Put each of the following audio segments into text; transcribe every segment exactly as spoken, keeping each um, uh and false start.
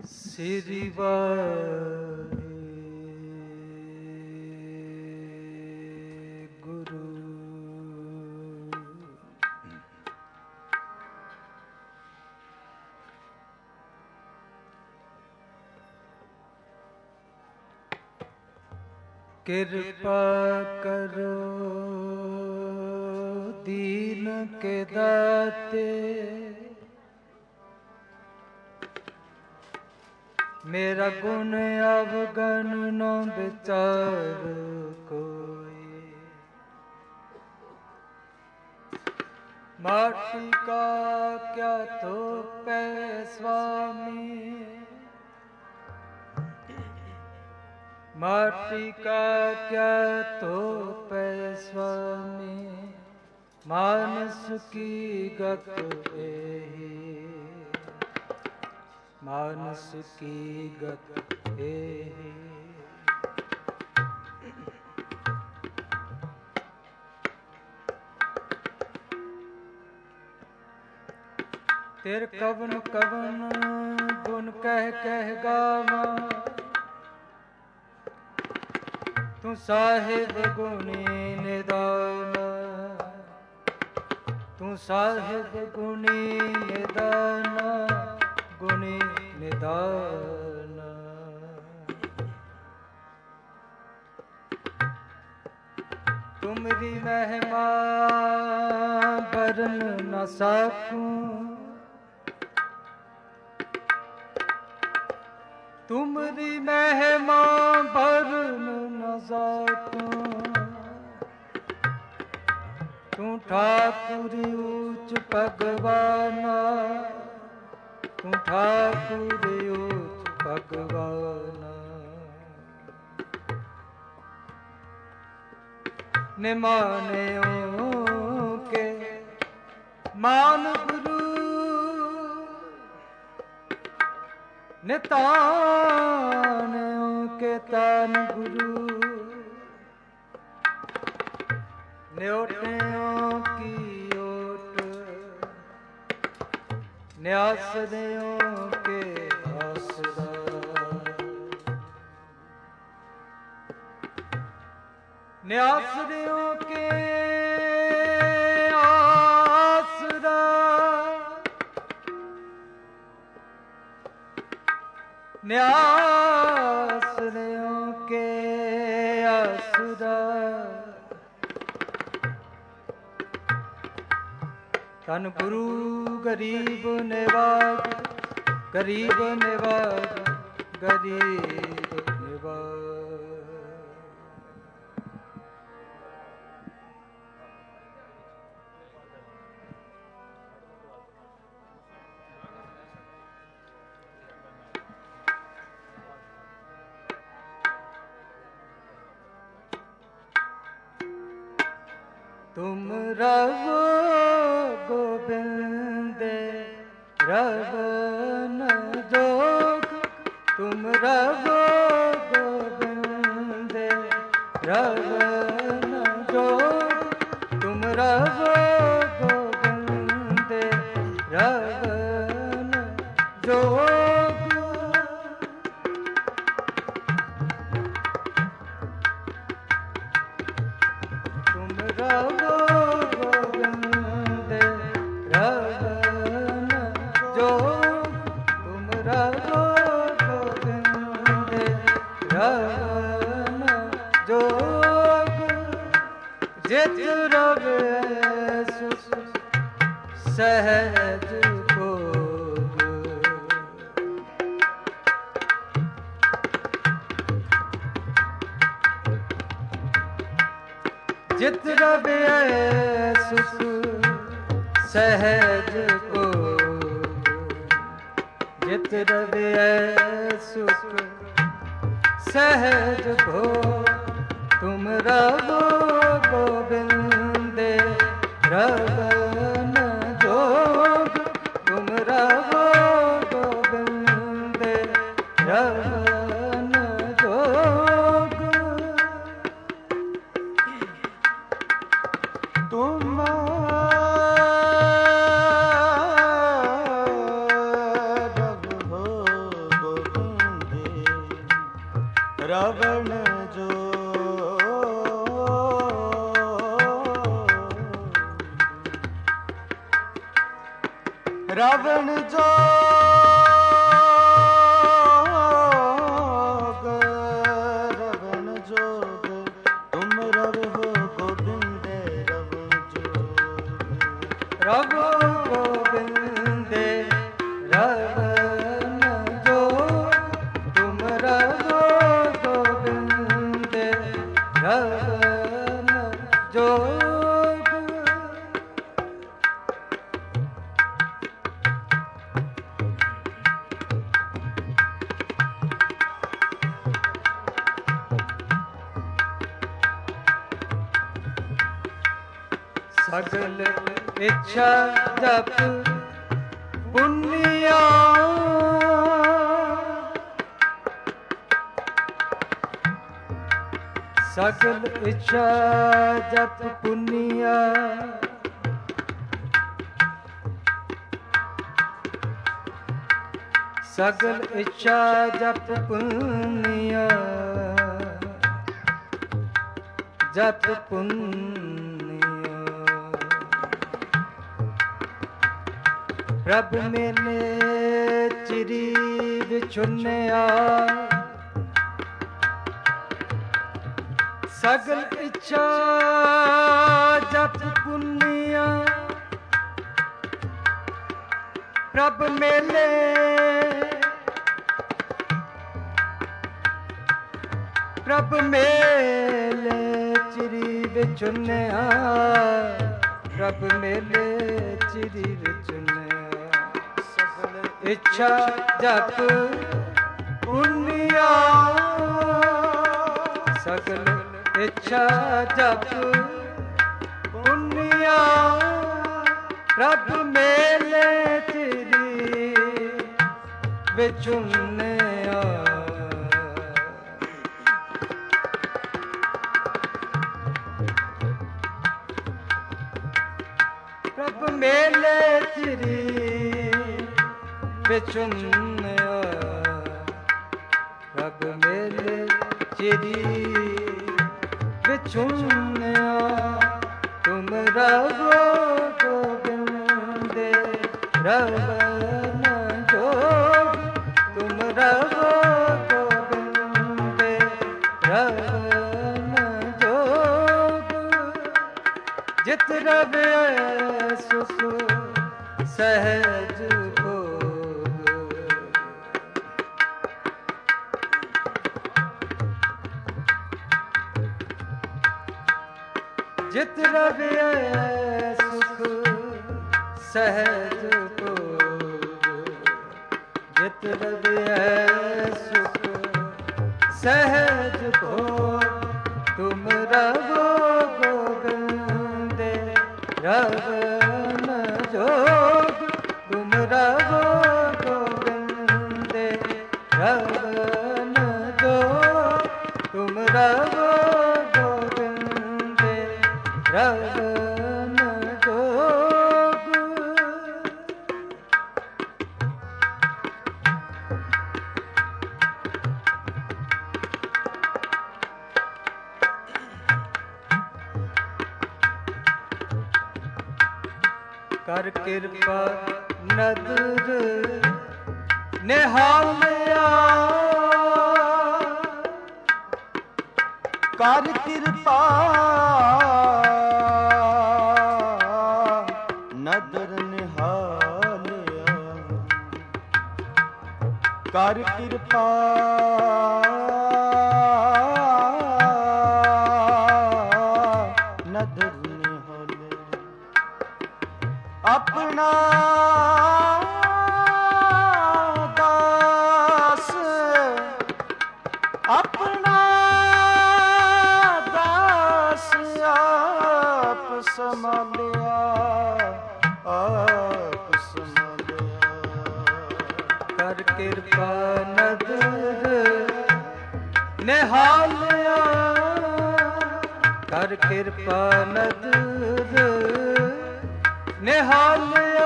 ਸ੍ਰੀ ਵਾਹਿਗੁਰੂ। ਕਿਰਪਾ ਕਰੋ ਦੀਨ ਕੇ ਦਾਤੇ, ਮੇਰਾ ਗੁਣ ਅਵਗਨ ਨ ਵਿਚਾਰ ਕੋਈ। ਮਾਟੀ ਕਾ ਕਿਆ ਧੋਪੈ ਸੁਆਮੀ, ਮਾਟੀ ਕਾ ਕਿਆ ਧੋਪੈ ਸੁਆਮੀ, ਮਾਨਸ ਕੀ ਗਤ ਏਹੀ, ਮਾਨਸ ਕੀ ਗਤ ਏਹੀ। ਤੇਰ ਕਵਨ ਕਵਨ ਗੁਣ ਕਹਿ ਕਹਿ ਗਾਵਾਂ, ਤੂੰ ਸਾਹਿਬ ਗੁਣੀ ਨਿਦਾਨ, ਤੂੰ ਸਾਹਿਬ ਗੁਣੀ ਨਿਦਾਨ, ਗੁਣੀ ਨਿਦਾਨ। ਤੁਮਰੀ ਮਹਿਮਾ ਵਰਨ ਨ ਸਾਕੂੰ, ਤੁਮਰੀ ਮਹਿਮਾ ਵਰਨ ਨ ਸਾਕੂੰ। ਤੂੰ ਠਾਕੁਰ ਊਚ ਭਗਵਾਨਾ, ਤੂੰ ਠਾਕੁਰ ਊਚ ਭਗਵਾਨਾ। ਨਿਮਾਨਿਓ ਕੇ ਮਾਨ ਗੁਰੂ, ਨਿਤਾਨਿਓ ਕੇ ਤਾਨ ਗੁਰੂ। ਨਿਓਟਿਓ ਕੀ ਓਟ, ਨਿਆਸਰਿਓ ਕੇ ਆਸਰਾ। ਨਿਆਸਰਿਓ ਕੇ ਆਸਰਾ, ਨਿਆਸਰਿਓ ਕੇ ਆਸਰਾ। ਧੰਨ ਗੁਰੂ ਗਰੀਬ ਨਿਵਾਜ, ਗਰੀਬ ਨਿਵਾਜ, ਗਰੀਬ ਨਿਵਾਜ। ਤੁਮ ਰਵੋ ਗੋਬਿੰਦ ਰਵਨ ਜੋਗ, ਤੁਮ ਰਵੋ ਗੋਬਿੰਦ ਰਵਨ ਜੋਗ, ਤੁਮ ਰਵੋ ਗੋਬਿੰਦ ਰਵਨ ਜੋਗ। ਤੁਮ ਰਵੋ ਜਿਤ ਰਵੇ ਸੁਖ ਸਹਿਜ ਭੋਗ, ਜਿਤ ਰਵੇ ਸੁਖ ਸਹਿਜ ਭੋਗ, ਜਿਤ ਰਵੇ ਸੁਖ ਸਹਿਜ ਭੋਗ। ਤੁਮ ਰਵੋ ਗੋਬਿੰਦ ਰਵਨ ਜੋਗ, ਤੁਮ ਰਵੋ ਗੋਬਿੰਦ ਰਵਨ ਜੋਗ। ਤੁਮ ਰਵੋ ਰਵਣ ਜੋ ਰਵਣ ਜੋਗ ਰਵਣ ਜੋਗ ਤੁਮ ਰਵ ਹੋ ਗੋਬਿੰਦੇ ਰਵਣ ਜੋਗ ਰਵ ਗੋਬਿੰਦੇ ਰਵਣ ਜੋਗ ਤੁਮ ਰਵ ਗੋਬਿੰਦੇ ਰਵਣ ਜੋਗ ਸਗਲ ਇੱਛਾ ਜਪ ਪੁੰਨਿਆ ਸਗਲ ਇੱਛਾ ਜਪ ਪੁੰਨਿਆ ਸਗਲ ਇੱਛਾ ਜਪ ਪੁੰਨਿਆ ਜਪ ਪੁੰਨਿਆ ਪ੍ਰਭ ਮੇਲੇ ਚਿਰੀ ਵਿਛੁੰਨਿਆ ਸਗਲ ਇੱਛਾ ਜਪ ਪੁੰਨਿਆ ਪ੍ਰਭ ਮੇਲੇ ਪ੍ਰਭ ਮੇਲੇ ਚਿਰੀ ਵਿਛੁੰਨਿਆ ਪ੍ਰਭ ਮੇਲੇ ਚਿਰੀ ਵਿਛੁੰਨਿਆ ਸਗਲ ਇੱਛਾ ਜਪ ਪੁੰਨਿਆ ਸਗਲ ਇੱਛਾ ਜਪ ਪੁੰਨਿਆ ਪ੍ਰਭ ਮੇਲੇ ਚਿਰੀ ਵਿਛੁੰਨਿਆ ਪ੍ਰਭ ਮੇਲੇ ਚਿਰੀ ਵਿਛੁੰਨਿਆ ਪ੍ਰਭ ਮੇਲੇ ਚਿਰੀ ਵਿਛੁੰਨਿਆ ਤੁਮ ਰਵੋ ਗੋਬਿੰਦੇ ਰਵਣ ਜੋਗ ਤੁਮ ਰਵੋ ਗੋਬਿੰਦੇ ਰਵਣ ਜੋਗ ਜਿਤ ਰਵਿ ਸੁਖ ਸਹਿਜ ਭੋਗ ਜਿਤ ਰਵਿ ਸੁਖ ਸਹਿਜ ਭੋਗ ਜਿਤ ਰਵਿ ਸੁਖ ਸਹਿਜ ਭੋਗ ਤੁਮ ਰਵੋ ਗੋਬਿੰਦੇ ਰਵਣ ਜੋਗ ਤੁਮ ਰਵੋ ਗੋਬਿੰਦੇ ਰਵਣ ਜੋਗ ਤੁਮ ਰਵੋ ਗੋਬਿੰਦੇ ਰਵਣ ਜੋਗ ਕਰ ਕਿਰਪਾ ਨਦਰ ਨਿਹਾਲਿਆ ਕਰ ਕਿਰਪਾ ਨਦਰ ਨਿਹਾਲਿਆ ਕਰ ਕਿਰਪਾ ਨਦਰ ਨਿਹਾਲਿਆ ਆਪਣਾ ਦਾਸ ਆਪਣਾ ਦਾਸ ਆਪ ਸੰਭਾਲਿਆ ਆਪ ਸੰਭਾਲਿਆ ਕਰ ਕਿਰਪਾ ਨਦਰ ਨਿਹਾਲਿਆ ਕਰ ਕਿਰਪਾ ਨਦਰ ਨਿਹਾਲਿਆ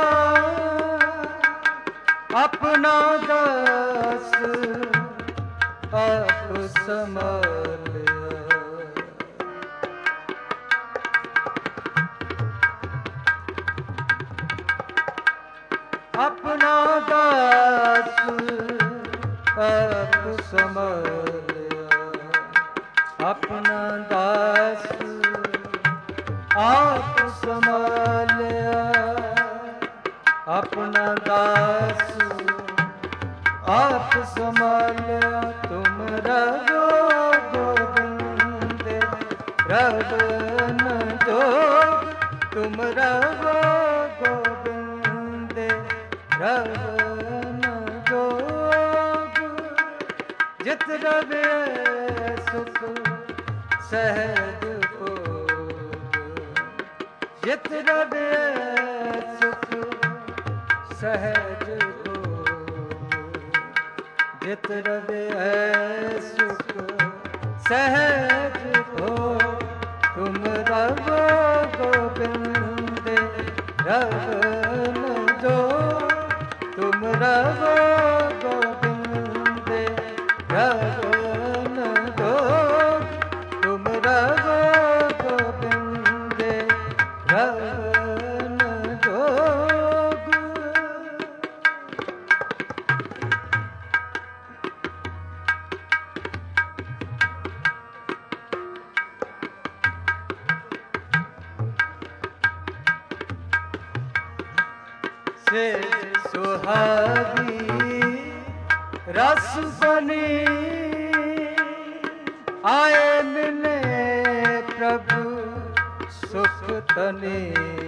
ਆਪਣਾ ਦਾਸ ਆਪ ਸੰਭਾਲਿਆ। ਆਪਣਾ ਦਾਸ ਆਪ ਸੰਭਾਲਿਆ। ਆਪਣਾ ਦਾਸ ਆਪ ਸੰਭਾਲਿਆ। ਆਪਣਾ ਦਾਸ ਆਪ ਸੰਭਾਲਿਆ। ਤੁਮ ਰਵੋ ਗੋਬਿੰਦ ਰਵਨ ਜੋਗ। ਤੁਮ ਰਵੋ ਗੋਬਿੰਦ ਰਵਨ ਜੋਗ। ਜਿਤ ਰਵੇ ਸੁਖ ਸਹਿਜ ਭੋਗ। ਜਿਤ ਰਵੇ ਸੁਖ ਸਹਿਜ ਭੋਗ। ਜਿਤ ਰਵੇ ਸੁਖ ਸਹਿਜ ਭੋਗ। ਤੁਮ ਰਵੋ ਗੋਬਿੰਦ ਰਵਨ ਜੋਗ। ਤੁਮ ਰਵੋ ਗੋਬਿੰਦ ਰਵਨ ਜੋਗ। ਤੁਮ ਰਵੋ ਗੋਬਿੰਦ ਰਵਨ ਜੋਗ। ਸੇਜ ਸੁਹਾਗੀ ਰਸ ਬਨੀ। ਆਏ ਮਿਲੇ ਪ੍ਰਭੂ ਸੁਖ ਤਨੀ।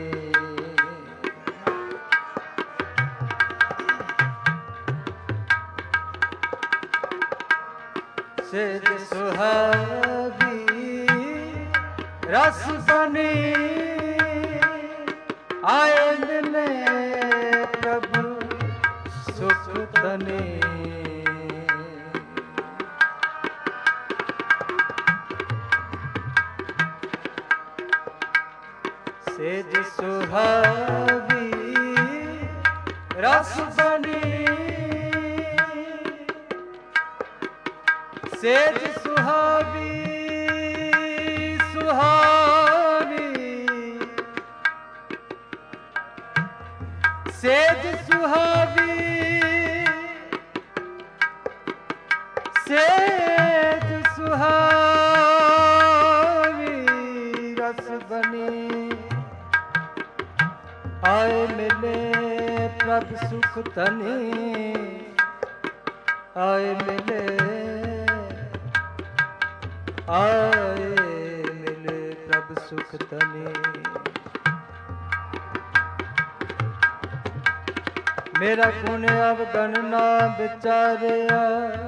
ਸੇਜ ਸੁਹਾਗੀ ਰਸ ਬਨੀ। ਆਏ ਮਿਲੇ ਪ੍ਰਭੂ ਸੁਖ ਤਨੀ। ਸੇਜ ਸੁਹਾਗੀ ਰਸ ਬਨੀ। ਸੇਜ ਸੁਹਾਗੀ ਸੁਹਾਗੀ। ਸੇਜ ਸੁਹਾਗੀ ਸੇਜ ਸੁਹਾਗੀ ਰਸ ਬਨੀ। ਆਏ ਮਿਲੇ ਪ੍ਰਭ ਸੁਖ ਤਨੀ। ਆਏ ਮਿਲੇ ਆਏ ਮਿਲੇ ਪ੍ਰਭ ਸੁਖ ਤਨੀ। ਮੇਰਾ ਗੁਣ ਅਵਗਣ ਨਾ ਵਿਚਾਰਿਆ।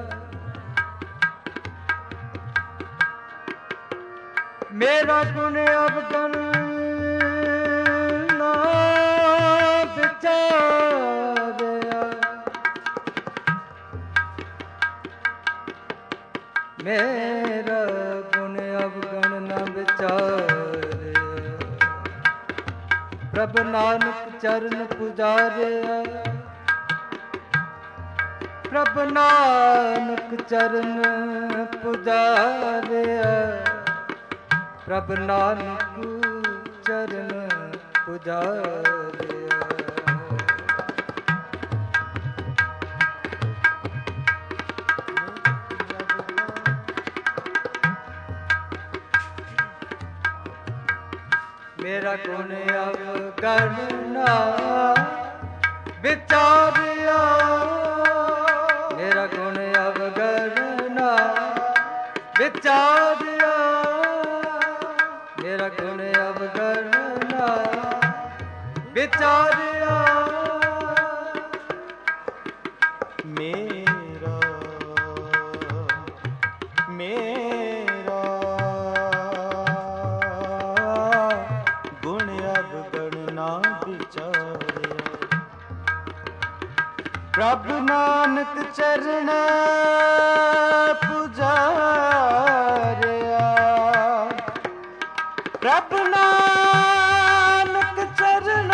ਮੇਰਾ ਗੁਣ ਅਵਗਣ ਨਾ ਵਿਚਾਰਿਆ। ਮੇਰਾ ਗੁਣ ਅਵਗਣ ਨਾ ਵਿਚਾਰਿਆ। ਪ੍ਰਭ ਨਾਨਕ ਚਰਨ ਪੁਜਾਰਿਆ। ਪ੍ਰਭ ਨਾਨਕ ਚਰਨ ਪੁਜਾਰਿਆ। ਪ੍ਰਭ ਨਾਨਕ ਚਰਨ ਪੁਜਾਰਿਆ। ਮੇਰਾ ਗੁਣ ਅਵਗਣ ਨਾ ਵਿਚਾਰਿਆ। ਮੇਰਾ ਗੁਣ ਅਵਗਣ ਨਾ ਵਿਚਾਰਿਆ। ਮੇਰਾ ਗੁਣ ਅਵਗਣ ਨਾ ਵਿਚਾਰਿਆ। ਮੇਰਾ ਮੇਰਾ ਗੁਣ ਅਵਗਣ ਨਾ ਵਿਚਾਰਿਆ। ਪ੍ਰਭ ਨਾਨਕ ਚਰਨ ਪੁਜਾਰਿਆ। ਪ੍ਰਭ ਨਾਨਕ ਚਰਨ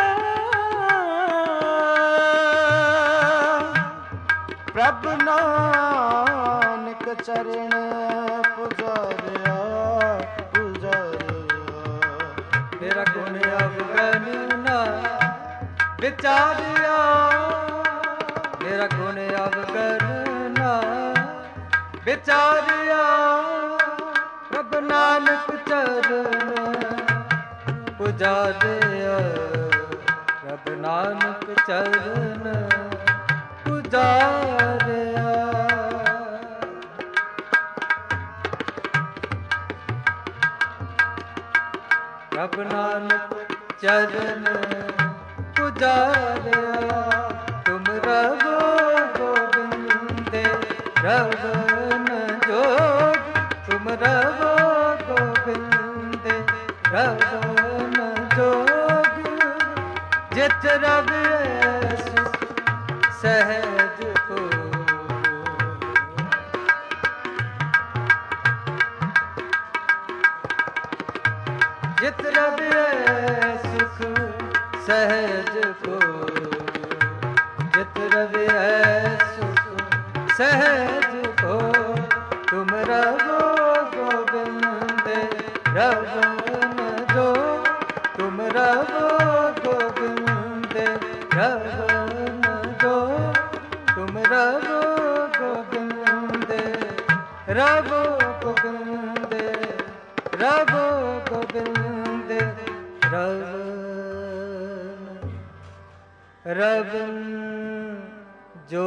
ਪ੍ਰਭ ਨਾਨਕ ਨਾਨਕ ਚਰਨ ਪੁਜਾਰਿਆ ਪੁਜਾਰਿਆ। ਤੇਰਾ ਗੁਣ ਅਵਗਣ ਨਾ ਵਿਚਾਰਿਆ, ਤੇਰਾ ਗੁਣ ਅਵਗਣ ਨਾ ਵਿਚਾਰਿਆ। ਪ੍ਰਭ ਨਾਨਕ ਚਰਨ ਪੁਜਾਰਿਆ, ਪ੍ਰਭ ਨਾਨਕ ਚਰਨ ਪੁਜਾਰਿਆ। ਪ੍ਰਭ ਨਾਨਕ ਚਰਨ ਪੁਜਾਰਿਆ। ਤੁਮ ਰਵੋ ਗੋਬਿੰਦੇ ਰਵਨ ਜੋਗ, ਤੁਮ ਰਵੋ ਗੋਬਿੰਦੇ ਰਵਨ ਜੋਗ। ਜਿਤ ਰਵ ਸੁਖ ਸਹਿਜ ਕੋ, ਜਿਤ ਰਵ ਸੁਖ ਸਹਿਜ ਕੋ, ਜਿਤ ਰਵ ਸੁਖ ਸਹਿਜ ਕੋ। ਤੁਮ ਰਵੋ ਗੋਬਿੰਦ ਰਵਨ ਜੋ, ਤੁਮ ਰਵੋ ਗੋਬਿੰਦ ਰਵਨ ਜੋ, ਤੁਮ ਰਵੋ ਗੋਬਿੰਦ ਰਵੋ ਗੋਬਿੰਦ ਰਵੋ ਗੋਬਿੰਦ ਰਵਨ ਰਵਨ ਜੋ।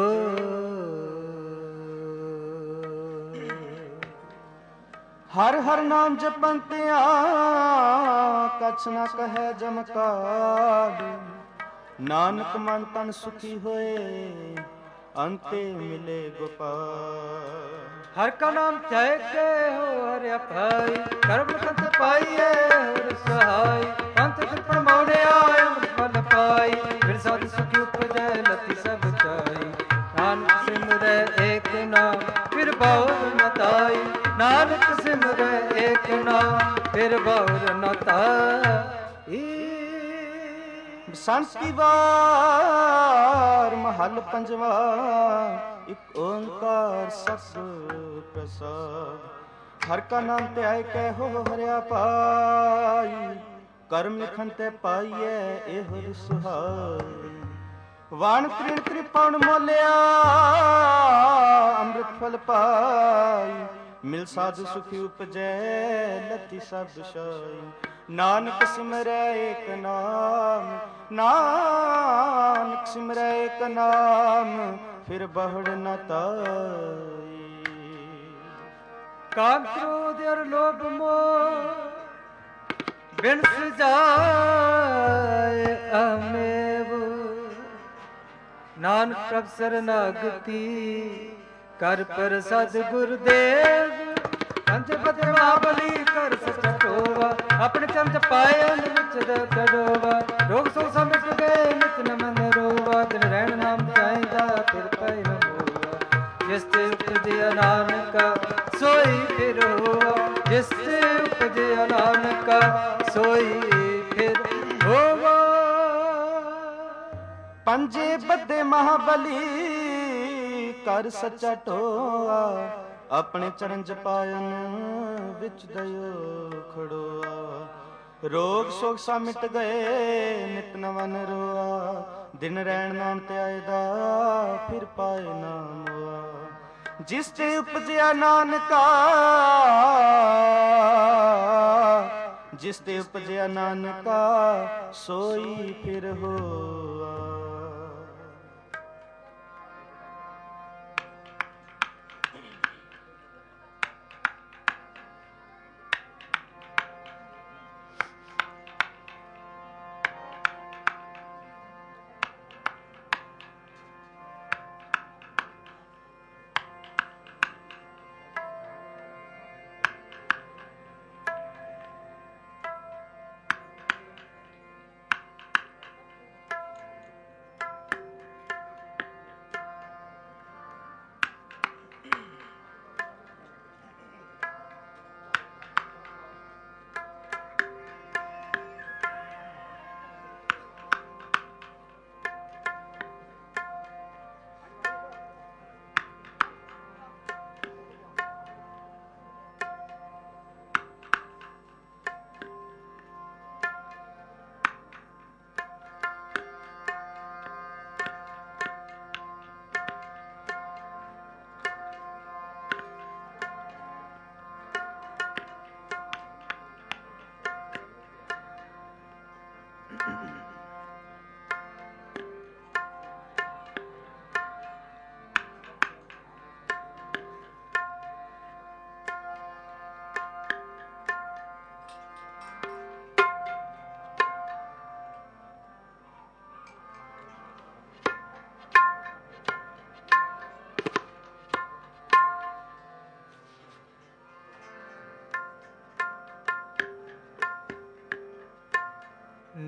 ਹਰ ਹਰ ਨਾਮ ਜਪੰਤਿਆ ਕਛ ਨਾ ਕਹੈ ਜਮਕਾਰ। ਨਾਨਕ ਮਨ ਤਨ ਸੁਖੀ ਹੋਏ ਅੰਤੇ ਮਿਲੇ ਗੋਪਾਲ। ਹਰ ਕਾ ਨਾਮ ਚਾਹੇ ਕੇ ਹੋ ਹਰਿ ਅਪਾਈ, ਕਰਮ ਕੰਤ ਪਾਈਏ ਹਰਿ ਸਹਾਈ। ਅੰਤ ਕਿਤ ਪ੍ਰਮਾਣਿਆ ਅੰਮ੍ਰਿਤ ਫਲ ਪਾਈ, ਫਿਰ ਸਦ ਸੁਖੀ ਉਪਜੈ ਲਤੀ ਸਭ ਚਾਈ। ਨਾਨਕ ਸਿਮਰੈ ਏਕ ਨਾਮ ਫਿਰ ਬਾਉਰ ਨ ਤਾਈ, ਨਾਨਕ ਸਿਮਰੈ ਏਕ ਨਾਮ ਫਿਰ ਬਾਉਰ ਨ ਤਾਈ। ਬਸੰਤ ਕੀ ਵਾਰ ਮਹੱਲ ਪੰਜਵਾ, ਇਕ ਓੰਕਾਰ ਸਤਿ ਪ੍ਰਸਾਦ। ਹਰ ਕਾ ਨਾਮ ਧਿਆਇ ਕੈ ਹੋ ਹਰਿਆ ਪਾਈ, ਕਰਮ ਲਿਖਨ ਤੇ ਪਾਈਐ ਇਹੋ ਸੁਹਾਈ। ਵਾਣ ਤ੍ਰਿਣ ਤ੍ਰਿਪਉਣ ਮੋਲਿਆ ਅੰਮ੍ਰਿਤ ਫਲ ਪਾਈ, ਮਿਲ ਸਾਧ ਸੁਖੀ ਉਪਜੈ ਲਤੀ ਸਭ ਸ਼ਾਈ। ਨਾਨਕ ਸਿਮਰੈ ਏਕ ਨਾਮ, ਨਾਨਕ ਸਿਮਰੈ ਏਕ ਨਾਮ ਫਿਰ ਬਹੁੜ ਨ ਤਾਈ। ਕਾਮ ਕ੍ਰੋਧ ਅਰ ਲੋਭ ਮੋਹ ਬਿਨ ਸਜਾਏ ਅਮੇਵ, ਨਾਨਕ ਪ੍ਰਭ ਸਰਨਾਗਤੀ ਕਰ ਪ੍ਰਸਾਦ ਗੁਰਦੇਵ। ਪੰਜ ਪਤ ਮਹਾਬਲੀ ਕਰ ਸਚਾ ਟੋਵਾ, ਆਪਣੇ ਚਰਨ ਚ ਪਾਏ ਅੰਨ ਵਿੱਚ ਦਰੋਵਾ। ਰੋਗ ਸੋ ਸਮਿਟ ਗਏ ਨਿਤ ਨਮਨ ਰੋਵਾ, ਦਿਨ ਰਹਿਣ ਨਾਮ ਚਾਹੀਦਾ ਫਿਰ ਪੈ ਨ ਹੋਵਾ। ਜਿਸ ਤੇ ਉਪਜਿਆ ਨਾਨਕਾ ਸੋਈ ਫਿਰ ਹੋਵਾ, ਜਿਸ ਤੇ ਉਪਜਿਆ ਨਾਨਕਾ ਸੋਈ ਫਿਰ ਹੋਵਾ। ਪੰਜੇ ਬੱਦੇ ਮਹਾਬਲੀ ਕਰ ਸੱਚਾ ਟੋਆ, ਆਪਣੇ ਚਰਨ ਚ ਪਾਇਨ ਵਿੱਚ ਦਇਓ ਖੜੋਆ। ਰੋਗ ਸੋਗ ਸਾ ਮਿਟ ਗਏ ਨਿਤ ਨਵਨ ਰੋਆ, ਦਿਨ ਰਹਿਣ ਨਾਮ ਧਿਆਏ ਦਾ ਫਿਰ ਪਾਏ ਨਾ ਮੋਆ। ਜਿਸ ਤੇ ਉਪਜਿਆ ਨਾਨਕਾ, ਜਿਸ ਤੇ ਉਪਜਿਆ ਨਾਨਕਾ ਸੋਈ ਫਿਰ ਹੋਆ।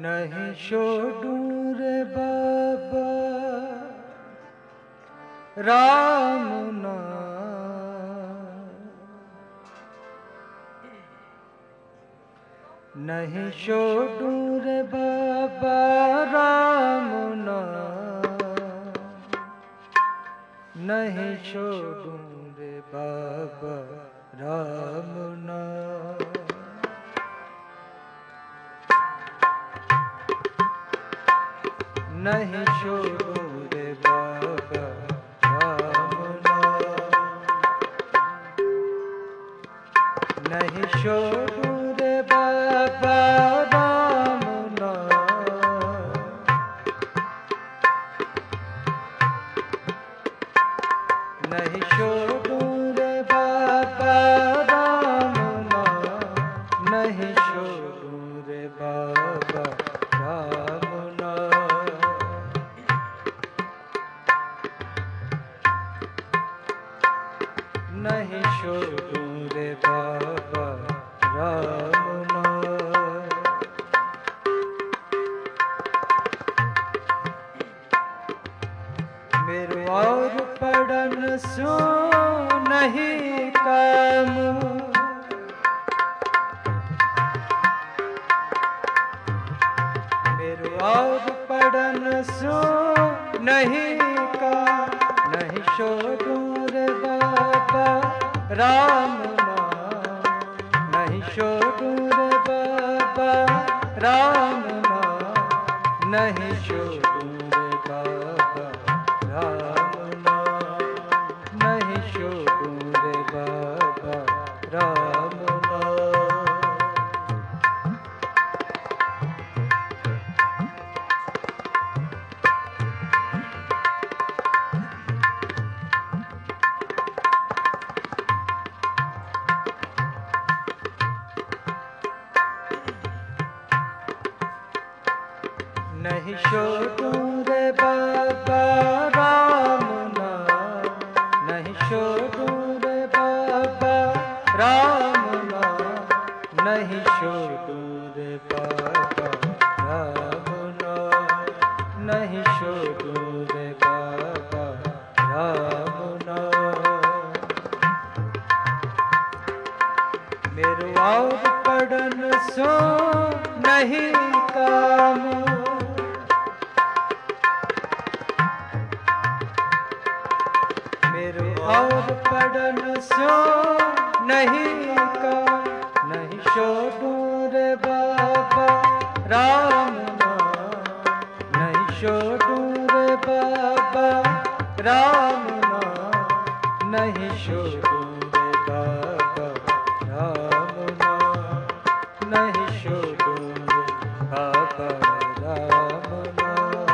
नहीं छोड़ू रे बाबा राम नाम, नहीं छोड़ू रे बाबा राम नाम, नहीं छोड़ू रे बाबा राम नाम। नहीं छोड़ू रे बाबा राम नाम, नहीं छोड़ू रे बाबा राम नाम, नहीं छोड़ू रे बाबा राम नाम, नहीं छोड़ू रे बाबा राम नाम। नहीं छोड़ू रे बाबा राम नाम। मेरे और पढ़न सो नहीं काम, मेरे और पढ़न सो नहीं काम, नहीं छोड़ू रे बाबा राम नाम, नहीं छोड़ू रे बाबा राम नाम, नहीं छोड़ू रे बाबा राम नाम, नहीं छोड़ू रे बाबा राम नाम। नहीं छोड़ू रे बाबा राम नाम, नहीं छोड़ू रे बाबा राम नाम, नहीं छोड़ू रे बाबा राम नाम, नहीं छोड़ू रे बाबा राम नाम। मेरे और पढ़न सो नहीं काम, मेरे और पढ़न सो नहीं का, नहीं छोड़ू रे बाबा राम नाम, नहीं छोड़ू रे बाबा राम नाम, नहीं छोड़ू रे बाबा राम नाम, नहीं छोड़ू रे बाबा राम नाम।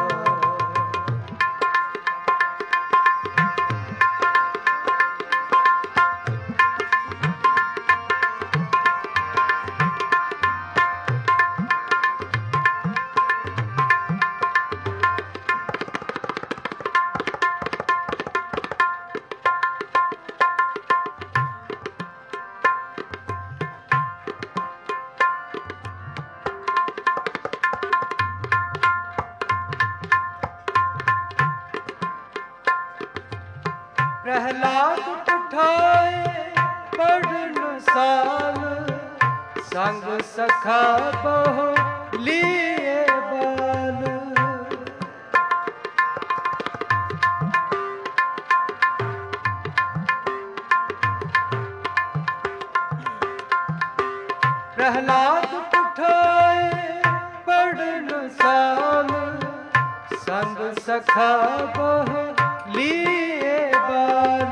प्रहलाद उठाए पढ़न साल, संग सखा बहु लिए बाल। प्रहलाद उठाए पढ़न साल, संग सखा बहु लिए बाल।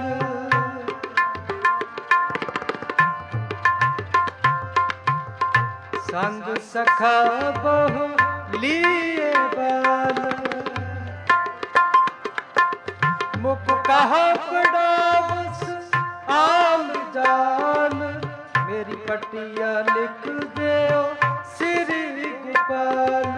संग सखा बहु लिए बाल। मुख कहा बड़ा बस आम जान, मेरी पटिया लिख दे श्री गोपाल।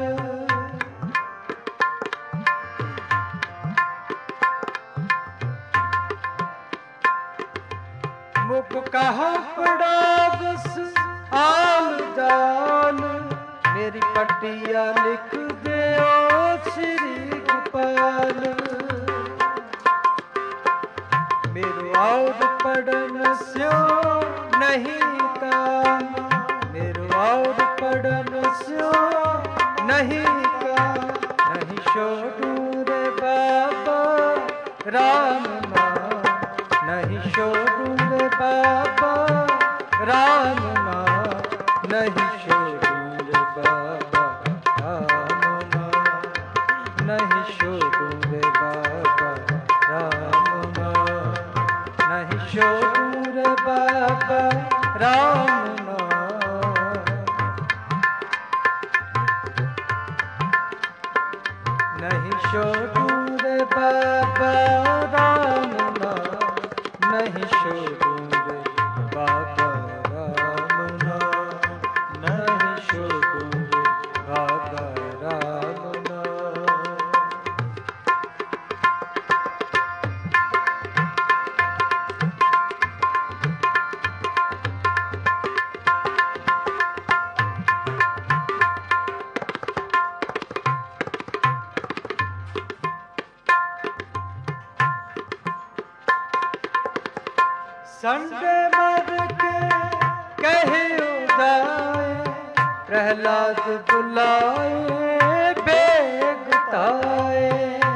मुख कहा बड़ा बस आम जान, मेरी पटिया लिख दे ओ श्री गोपाल। मेरे और पढ़न स्यो नहीं काम, मेरे और पढ़न स्यो नहीं काम। नहीं छोड़ू रे बाबा राम नाम, नहीं छोड़ू रे बाबा राम नाम, नहीं छोड़ू रे बाबा राम नाम, नहीं छोड़ू रे बाबा राम नाम, नहीं छोड़ू रे बाबा राम नाम। नहीं छोड़ू रे बाबा राम नाम, नहीं छोड़ू रे बाबा राम नाम, नहीं छोड़ू रे बाबा राम नाम। संडे मर के कहे उदाए, प्रहलाद बुलाए बेगताए।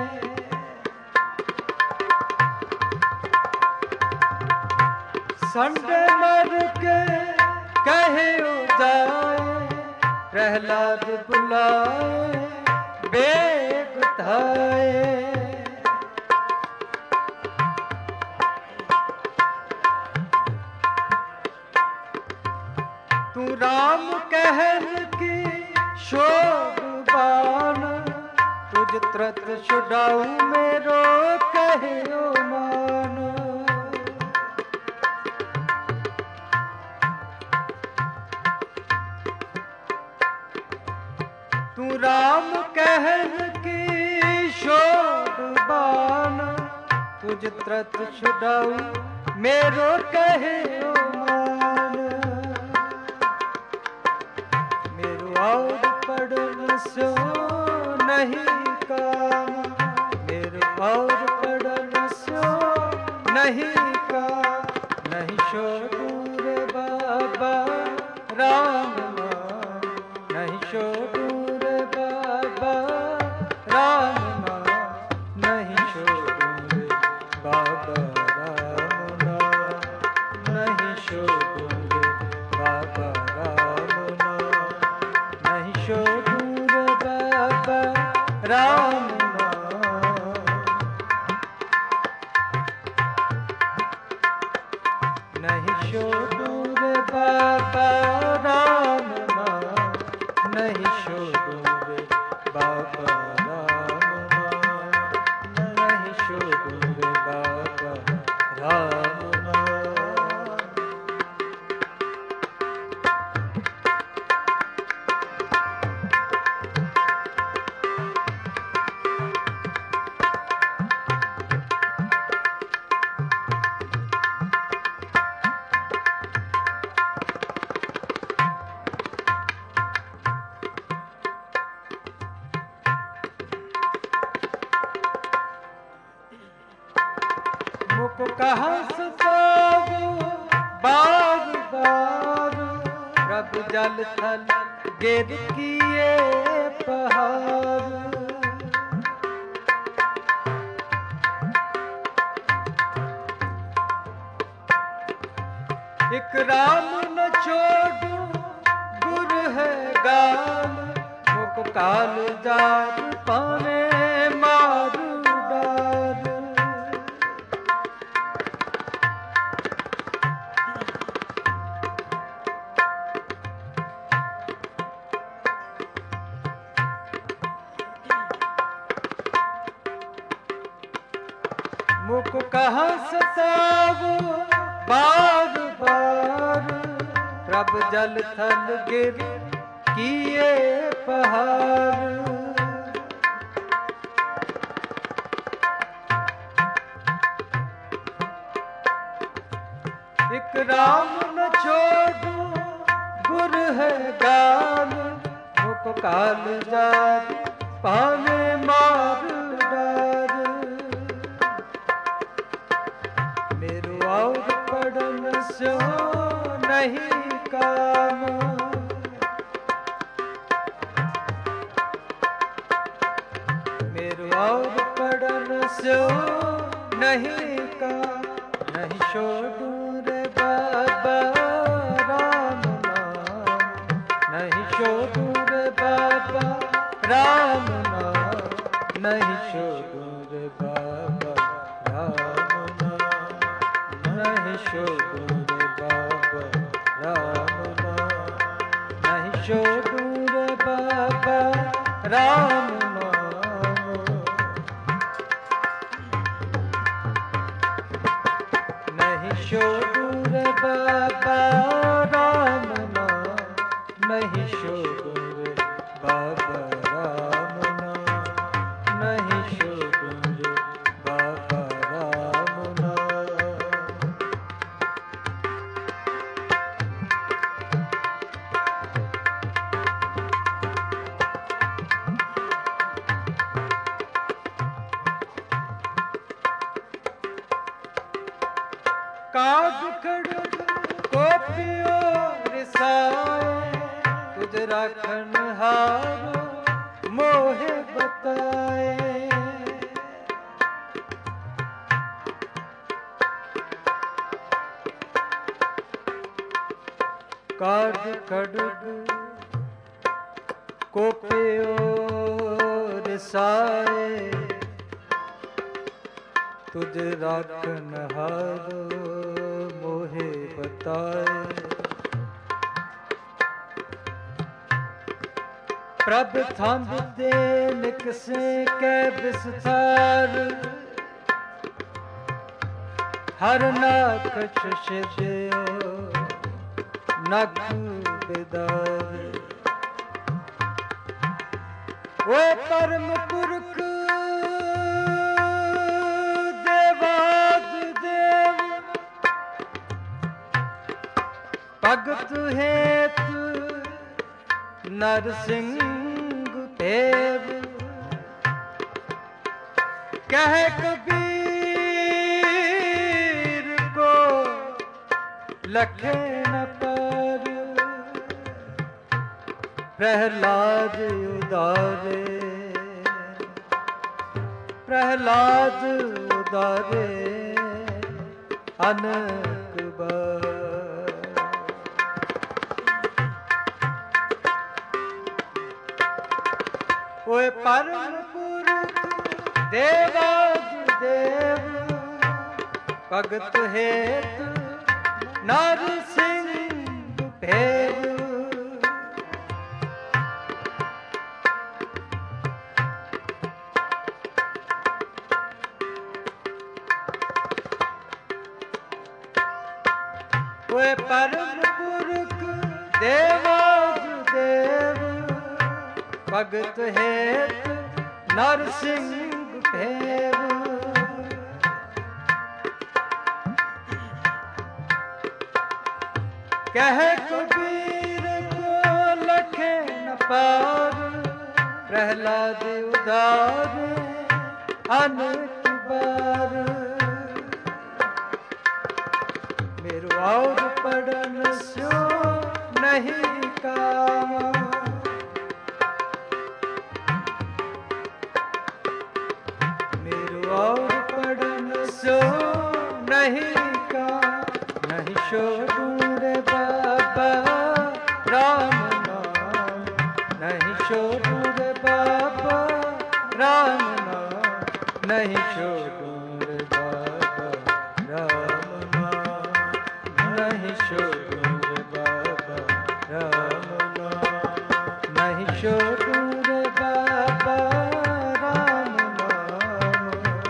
संडे मर के कहे उदाए, प्रहलाद बुलाए बेगताए। तू राम कहन की शोभान, तुझ त्रत छुड़ाऊ मेरो कहो मान। तू राम कहन की शोभान, तुझ त्रत छुड़ाऊ मेरो कहो मान। और पढ़न सो नहीं काम, मेरे और पढ़न सो नहीं काम। नहीं छोड़ू रे बाबा राम नाम, नहीं छोड़ू रे बाबा राम नाम, नहीं छोड़ू रे बाबा राम नाम, नहीं छोड़ू रे बाबा राम नाम, नहीं छोड़ू रे बाबा राम नाम। नहीं छोड़ू रे बाबा राम नाम, नहीं छोड़ू रे बाबा राम नाम, नहीं छोड़ू रे बाबा राम नाम। मुख कहाँ सतावो बार बार, प्रभ जल थल गिर किए पहाड़। एक राम न छोड़ू गुर है गाल, मुख काल जार पाने मारू डाल। मुख कहाँ सतावो बार बार, प्रभ जल थल गिर किए पहाड़। एक राम न छोड़ू गुर है गाल, मुख काल जात पावे मार डार। मेरो और पढ़न सो नहीं काम। मेरो और पढ़न सो नहीं का। नहीं छोड़ू रे बाबा राम नाम। नहीं छोड़ू रे बाबा राम नाम। नहीं छोड़ू रे बाबा राम नाम। नहीं छोड़ू रे बाबा राम नाम। नहीं छोड़ू रे बाबा राम छोड़ू रे बाबा राम नाम। नहीं छोड़ू रे बाबा राम नाम। नहीं छोड़ू रे बाबा राम नाम। काज खड़ग गोपियो रिसाए। तुझ राखन हारो मोहे बताए। काज खड़ग गोपियो रिसाए। तुझ राखन हारो मोहे बताए। प्रभ थंब दे निकसे कै विस्तार। हर नाक शिष्यो नग बेदार। वो परम पुरख भगत हेतु नरसिंह देव। कह कबीर को लखे न पर। प्रहलाद उदारे प्रहलाद उदारे अनक बार। ओए परम पुरख देवादिदेव। भगत हेतु नरसिंह भेव। ओए परम पुरख देवादिदेव। भगत हेतु नरसिंह भेव। कह कबीर को लखे न पार। प्रहलाद उदार अनेक बार। मेरो और पढ़न सो नहीं काम। और पढ़न सो नहीं का। नहीं छोड़ू रे बाबा राम नाम। नहीं छोड़ू रे बाबा राम नाम। नहीं छोड़ू रे बाबा राम नाम। नहीं छोड़ू रे बाबा राम नाम। नहीं छोड़ू रे बाबा राम नाम।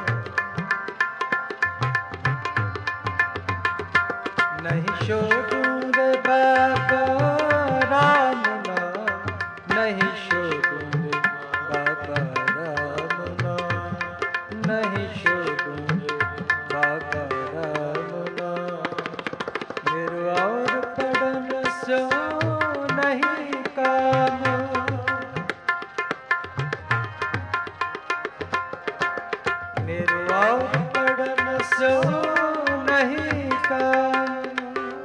नहीं छोड़ू रे बाबा राम नाम। नहीं छोड़ू रे बाबा राम नाम। नहीं छोड़ू रे बाबा राम नाम। मेरो और पढ़न सो नहीं काम। नहीं काम,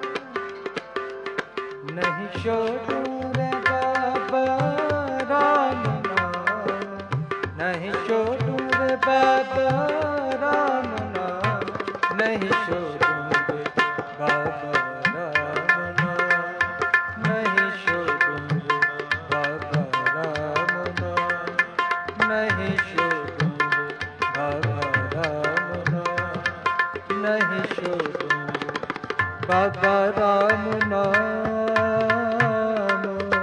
नहीं छोड़ू रे बाबा राम नाम, नहीं छोड़ू रे बाबा राम नाम, नहीं छोड़ू रे बाबा राम नाम, नहीं छोड़ू रे बाबा राम नाम, नहीं छोड़ू रे बाबा राम नाम, नहीं छोड़ू बाबा राम नाम।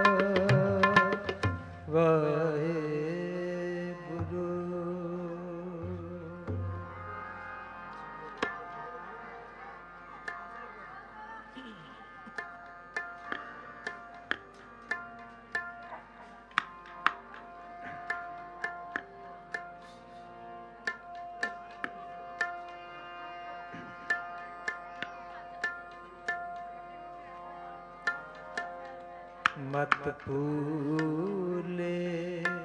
वाहेगुरु। मत भूले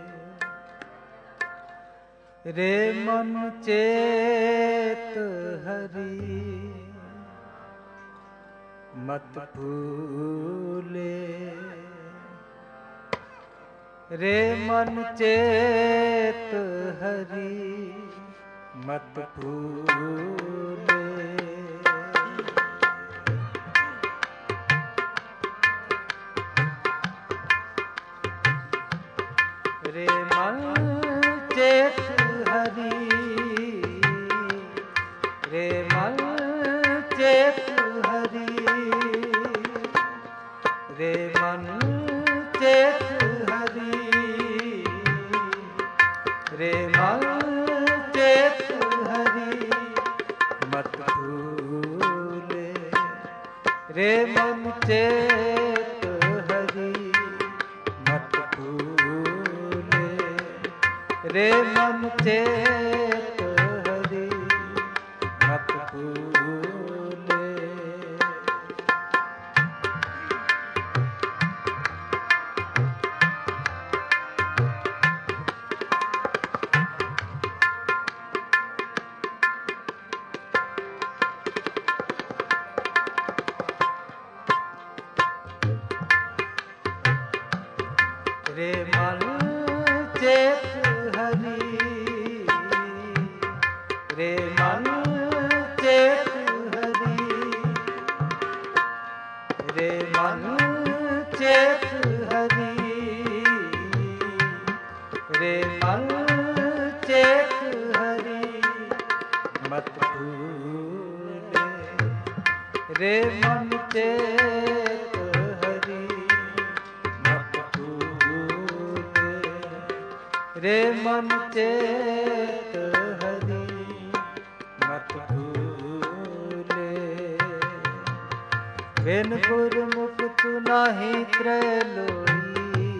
रे मन चेत हरि, मत भूले रे मन चेत हरि, मत भूले रे मन चेत हरि, रे मन चेत हरि, रे मन चेत हरि, रे मन चेत हरि, मत भूले रे मन चेत हरि, मत भूले रे मन चेत हरि, मत भूले। रे मन चेत हरि, रे मन चेत हरि, रे मन चेत हरि, रे मन चेत हरि, मत भूले रे मन चेत हरि, मत भूले रे मन चेत हरि, मत भूले। बिन गुरमुख तु नाही त्रैलोई,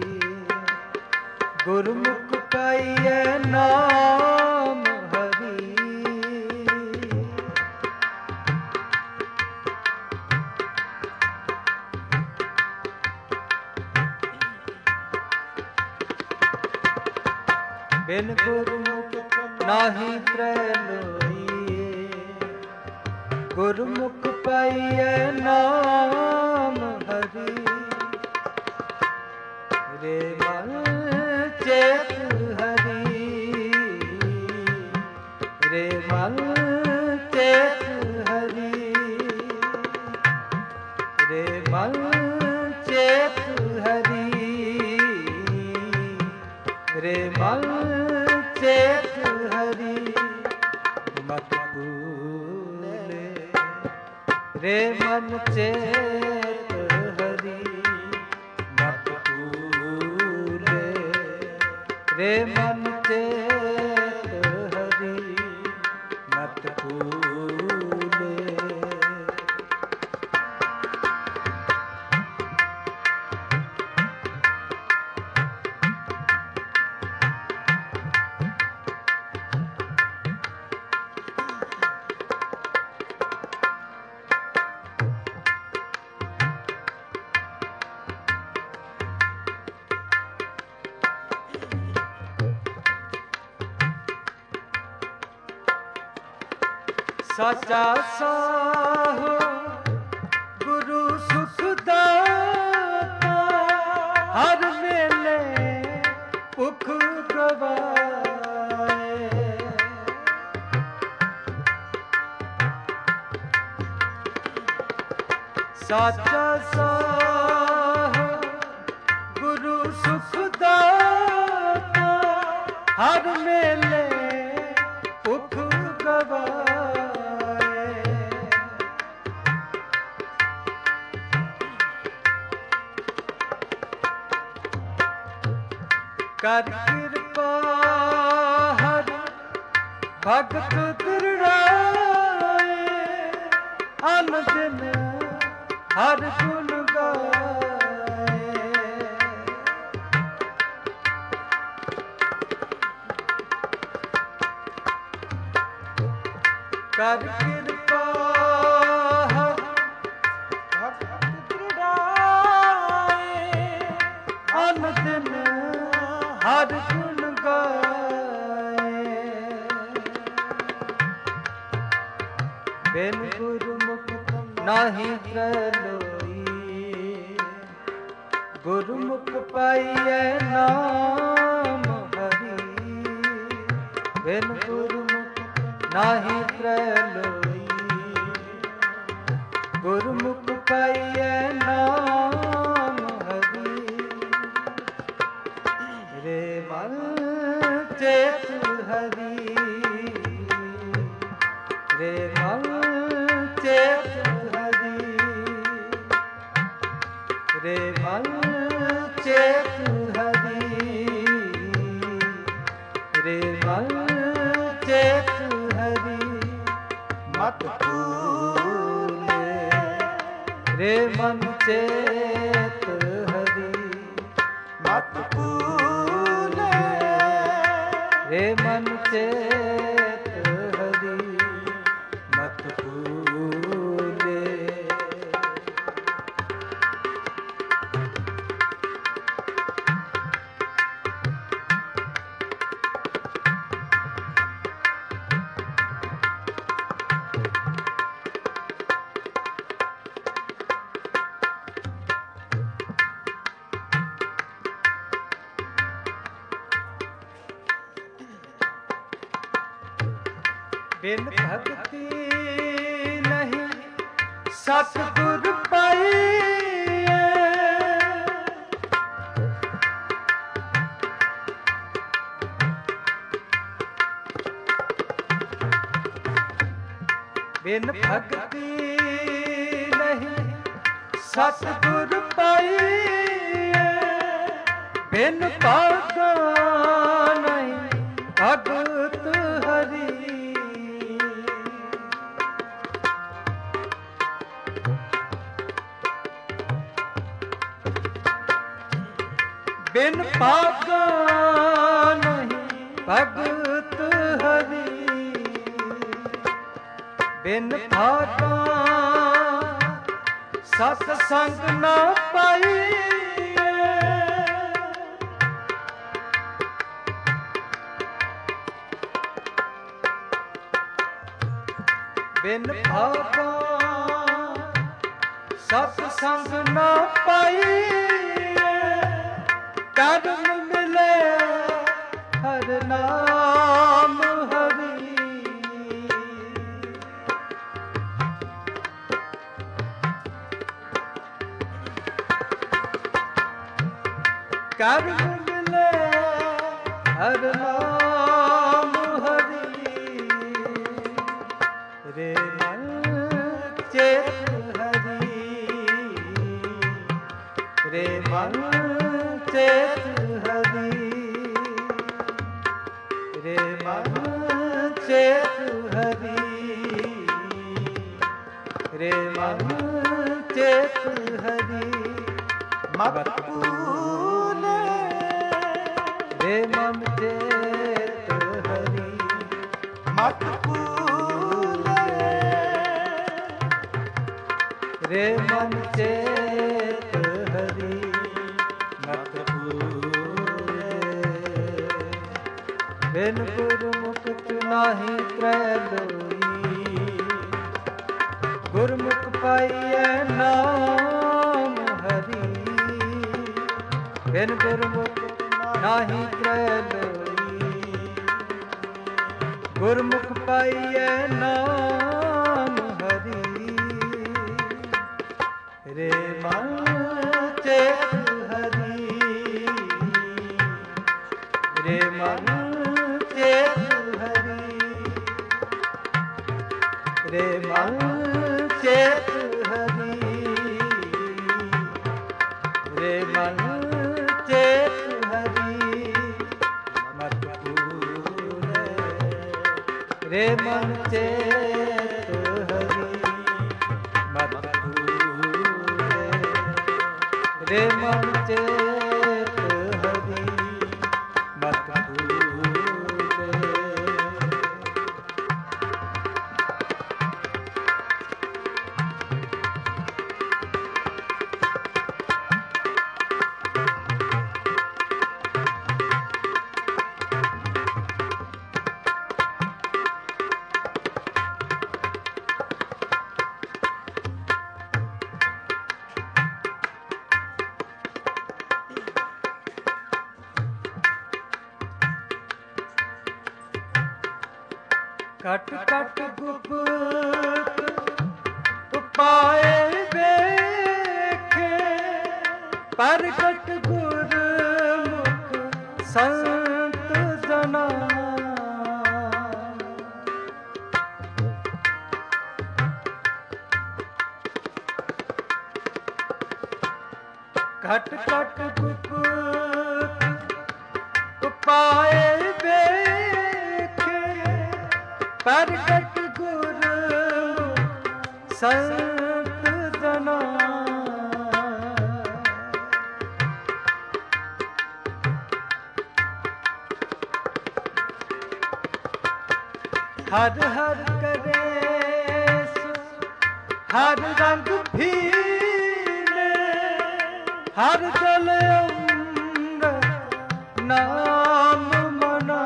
गुरमुख पाइए नाम हरि। बिन गुरमुख नाही त्रैलोई, गुरमुख पाइए नाम हरि। रे मन चेत हरि, रे मन चेत हरि, रे मन चेत हरि, रे मन चेत हरि, मत भूले रे मन चेत हरि, मत भूले रे मन चेत हरि, मत भूले। ਸਾਚਾ ਸਾਹੋ ਗੁਰੂ ਸੁਖ ਦਾਤਾ, ਹਰ ਵੇਲੇ ਭੁਖ ਗਵਾਏ। ਸਾਚਾ ਸਾਹੋ ਗੁਰੂ ਸੁਖ ਦਾਤਾ, ਹਰ ਵੇਲੇ ਭੁਖ ਗਵਾਏ। ਕਰ ਕਿਰਪਾ ਹਰ ਭਗਤ ਦ੍ਰਿੜਾਏ, ਅਨ ਦਿਨ ਹਰ ਗੁਣ ਗਾਏ। ਕਰ ਕਿਰਪਾ ਹਰ ਭਗਤ ਦ੍ਰਿੜਾਏ, ਅਨ ਦਿਨ ਹਰ ਗੁਣ ਗਾਏ। ਬਿਨ ਗੁਰਮੁਖ ਨਾਹੀ ਪ੍ਰਲੋਈ, ਗੁਰਮੁਖ ਪਾਈਐ ਨਾਮ ਹਰੀ। ਬਿਨ ਗੁਰਮੁਖ ਨਾਹੀ ਪ੍ਰਲੋਈ, ਗੁਰਮੁਖ ਪਾਈਐ ਨਾਮ ਹਰੀ। ਰੇ ਮਨ ਚੇਤ ਹਰੀ, ਰੇ ਮਨ ਚੇਤ ਹਰੀ, ਰੇ ਮਨ ਚੇਤ ਹਰੀ, ਰੇ ਮਨ ਚੇਤ ਹਰੀ। ਮਤ ਭੂਲੇ ਰੇ ਮਨ ਚੇਤ ਹਰੀ, ਮਤ ਭੂਲੇ ਰੇ ਮਨ ਚੇਤ ਹਰੀ, ਮਤ ਭੂਲੇ। ਬਿਨ ਭਗਤੀ ਨਹੀਂ ਸਤਿਗੁਰ ਪਾਈਐ, ਬਿਨ ਭਗਤੀ ਨਹੀਂ ਸਤਿਗੁਰ ਪਾਈਐ, ਬਿਨ ਭਾਗਾ ਨਹੀਂ ਭਗਤ ਹਰੀ। ਬਿਨ ਭਾਗਾ ਨਹੀਂ ਭਗਤ ਹਰੀ, ਬਿਨ ਭਾਗਾ ਸਤ ਸੰਗ ਨਾ ਪਾਈਐ। ਬਿਨ ਭਾਗਾ ਸਤ ਸੰਗ ਨਾ ਪਾਈਐ, ਕਰਮ ਮਿਲੇ ਹਰ ਨਾਮ ਹਰੀ। ਕਰਮ ਮਿਲੇ ਹਰ ਨਾਮ ਹਰੀ, ਰੇ ਮਨ ਚੇਤ ਹਰੀ, ਰੇ ਮਨ ਚੇਤ ਹਰੀ, ਰੇ ਮਨ ਚੇਤ ਹਰੀ, ਰੇ ਮਨ ਚੇਤ ਹਰੀ। ਮਤ ਭੂਲੇ ਰੇ ਮਨ ਚੇਤ ਹਰੀ, ਮਤ ਭੂਲੇ ਰੇ ਮਨ ਚੇਤ ਹਰੀ, ਮਤ ਭੂਲੇ। ਬਿਨ ਗੁਰਮੁਖ ਨਾਹੀ ਪ੍ਰਲੋਈ, ਗੁਰਮੁਖ ਪਾਈਐ ਨਾਮ ਹਰੀ, ਬਿਨ ਗੁਰਮੁਖ ਨਾਹੀ ਤ੍ਰੈ ਲੋਈ। ਗੁਰਮੁਖ ਪਾਈਐ ਨਾਮ ਹਰੀ, ਰੇ ਮਨ ਚੇਤ ਹਰੀ, ਰੇ ਮਨ ਚੇਤ ਹਰੀ, ਰੇ ਮਨ ਚੇਤ ਹਰੀ, ਰੇ ਮਨ ਚੇਤ ਹਰੀ, ਮਤ ਭੂਲੇ, ਰੇ ਮਨ ਚੇਤ ਹਰੀ, ਮਤ ਭੂਲੇ, ਰੇ ਮਨ ਚੇਤ ਹਰੀ, ਮਤ ਭੂਲੇ। ਕਟ ਕਟ ਗੁਪਤ ਉਪਾਏ ਵੇਖੇ, ਪ੍ਰਗਟ ਗੁਰਮੁਖ ਸੰਤ ਜਨਾ। ਘਟ ਘਟ ਗੁਪਤ ਉਪਾਏ ਵੇਖੇ, ਪ੍ਰਗਟ ਗੁਰਮੁਖ ਸੰਤ ਜਨਾ। ਹਰ ਹਰ ਕਰੇ ਸੋ ਹਰ ਰੰਗ ਭੀਨੇ, ਹਰ ਜਲ ਅੰਮ੍ਰਿਤ ਨਾਮ ਮਨਾ।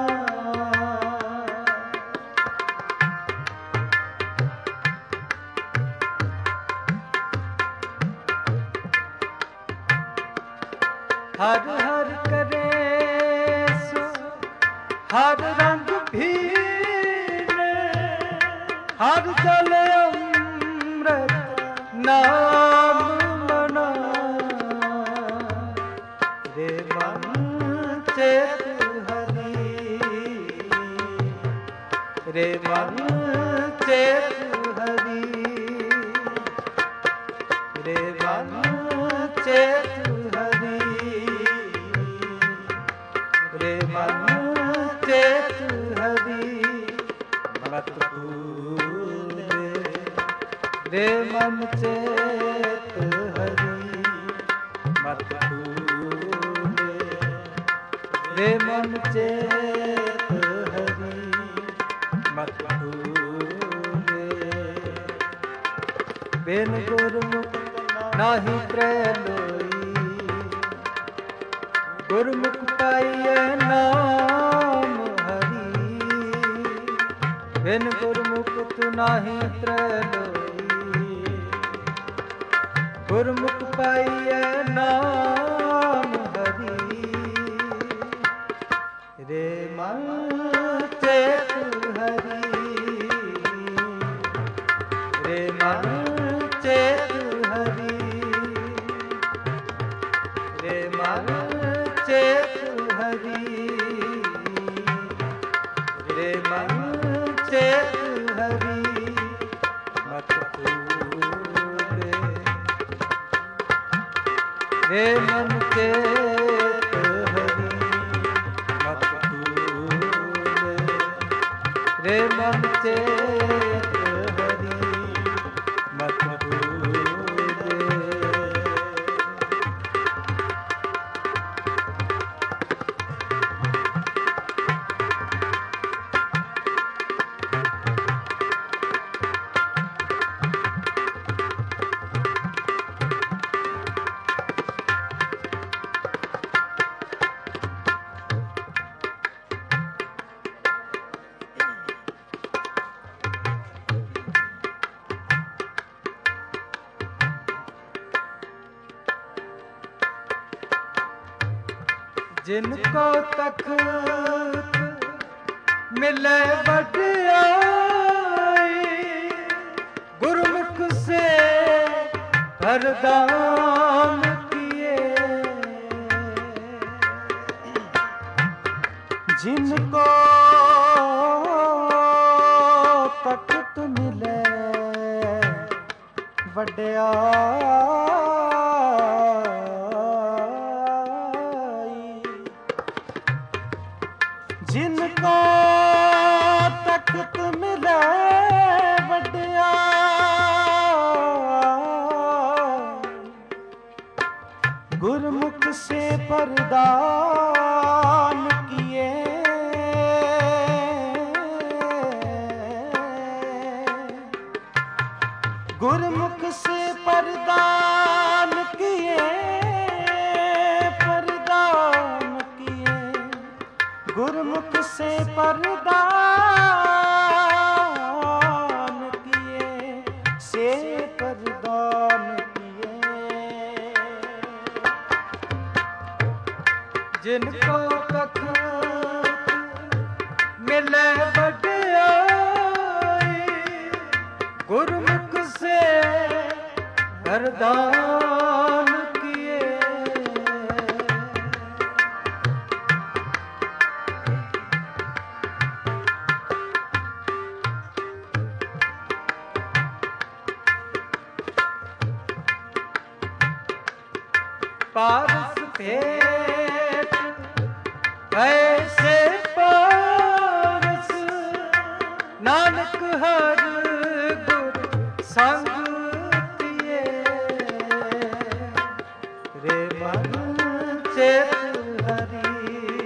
ਹਰ ਹਰ ਕਰੇ ਸੋ ਹਰ ਰੰਗ ਭੀਨੇ, ਹਰ ਜਲ ਅੰਮ੍ਰਿਤ ਨਾਮ ਮਨਾ। ਰੇ ਮਨ ਚੇਤ ਹਰੀ, ਰੇ ਮਨ ਚੇਤ ਹਰੀ, ਰੇ ਮਨ ਚੇਤ ਹਰੀ, ਰੇ ਮਨ ਚੇਤ ਹਰੀ, ਮਤ ਭੂਲੇ, ਰੇ ਮਨ ਚੇਤ ਹਰੀ, ਮਤ ਭੂਲੇ, ਰੇ ਮਨ ਚੇਤ ਹਰੀ, ਮਤ ਭੂਲੇ। ਬਿਨ ਗੁਰਮੁਖ ਨਾਹੀ ਤ੍ਰੈ ਲੋਈ, ਗੁਰਮੁਖ ਪਾਈਐ ਨਾਮ ਹਰੀ, ਬਿਨ ਗੁਰਮੁਖ ਤੂ ਨਾਹੀ ਤ੍ਰੈ ਲੋਈ। ਗੁਰਮੁਖ ਪਾਈਐ ਨਾਮ ਹਰੀ, ਰੇ ਮਨ ਚੇਤ ਹਰੀ, ਰੇ ਮਨ ਚੇਤ ਹਰੀ, ਰੇ ਮਨ ਚੇਤ ਹਰੀ, ਰੇ ਮਨ ਚੇਤ ਹਰੀ, ਮਤ ਭੂਲੇ, ਰੇ ਮਨ ਚੇਤ ਹਰੀ, ਮਤ ਭੂਲੇ, ਰੇ ਮਨ ਚੇਤ ਹਰੀ, ਮਤ ਭੂਲੇ। जिन को तखत मिले वड्याई, गुरमुख से वरदान किए। जिनको तखत मिले वड्याई, जिनको तखत मिले वड्याई, गुरमुख से परदान किए। गुरमुख से परदान किए, परदान किए, गुरमुख से परदान किए, से परदान किए। जिनको तखत मिले वड्याई, गुरमुख से वरदान किए। पारस भेंट ऐसे पारस, नानक हर गुर संग तिए। रे मन चेत हरि,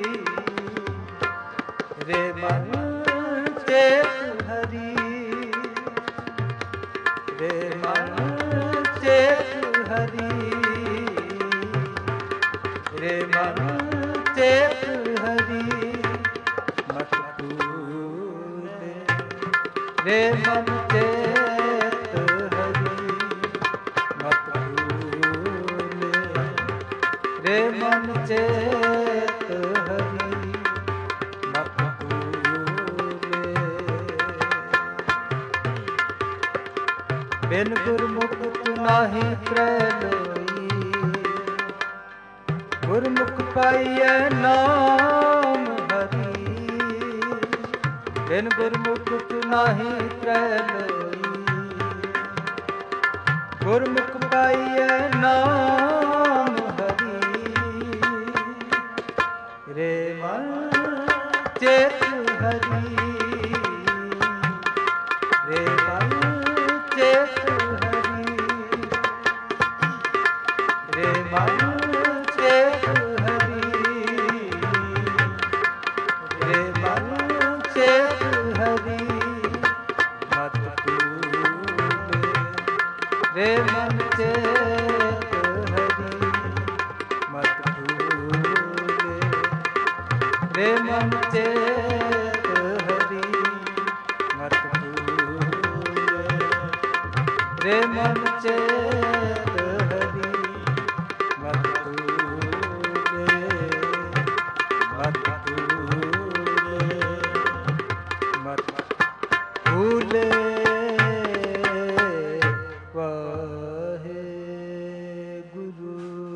रे मन चेत हरि, रे मन चेत हरि, रे मन चेत हरि। मत भूले रे मन चेत हरि, मत भूले रे मन चेत हरि, मत भूले। बिन गुरमुख तु नाहि त्रैलोई, गुरमुख पाइए नाम हरि। बिन गुरमुख तु नाहि त्रैलोई, गुरमुख पाइए नाम हरि। रे मन चेत हरि, रे मन चेत हरि, रे मन चेत हरि, रे मन चेत हरि। मत भूले रे मन चेत हरि, मत भूले रे मन चेत हरि, मत भूले रे मन चेत हरि, मत भूले, मत भूले, मत भूले। वाहे गुरु।